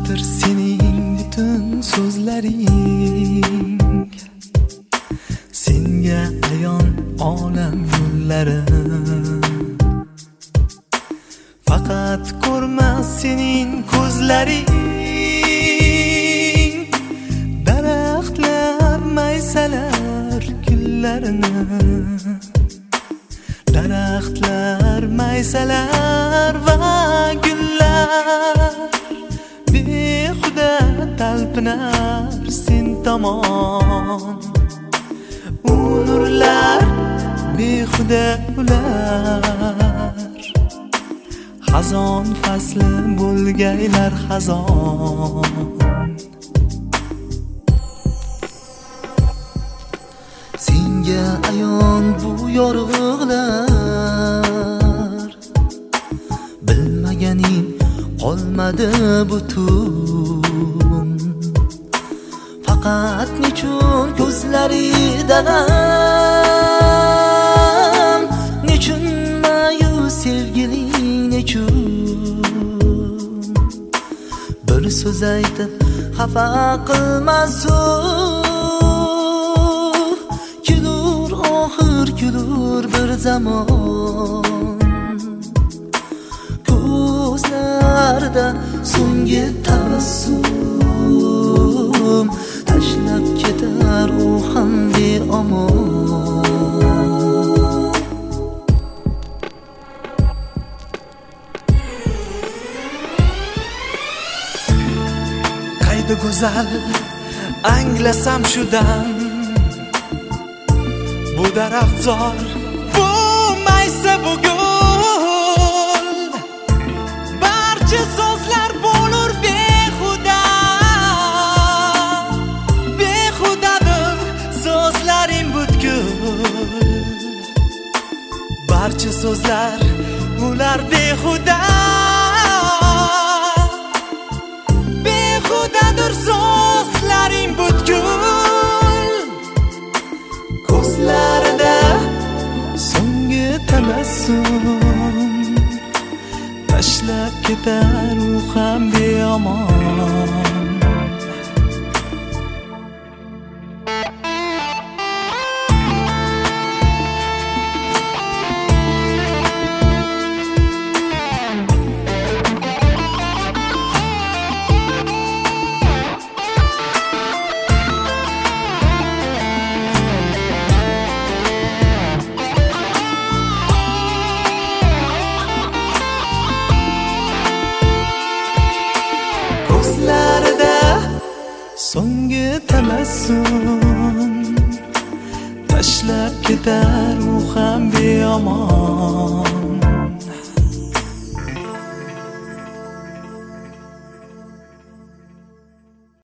Haqiqatdir sening butun so'zlaring, senga ayon olam yo'llari. Faqat ko'rmas sening ko'zlaring, daraxtlar maysalar gullarini. Daraxtlar maysalar va gullar behuda talpinar sen tomon. U nurlar behuda ular, xazon fasli bo'lgaylar xazon. Senga ayon bu yorug'lar, bilmaganing qolmadi butun. Faqat nechun ko'zlarida g'am, nechun ma'yus sevgiling, nechun bir so'z aytib xafa qilmasin. Kulur bir zamon, ko'zlarda so'nggi tabassum, tashlab ketar u ham beomon. Qayda go'zal anglasam shu dam, bu daraxtzor, bu maysa, bu gul, barcha so'zlar bo'lur behuda. Behudadir so'zlaring butkul, barcha so'zlar ular behuda. Behudadir so'zlaring butkul, ko'zlarida so'nggi tabassum, tashlab ketar u ham beomon. Ko'zlarida so'nggi tabassum, tashlab ketar u ham beomon.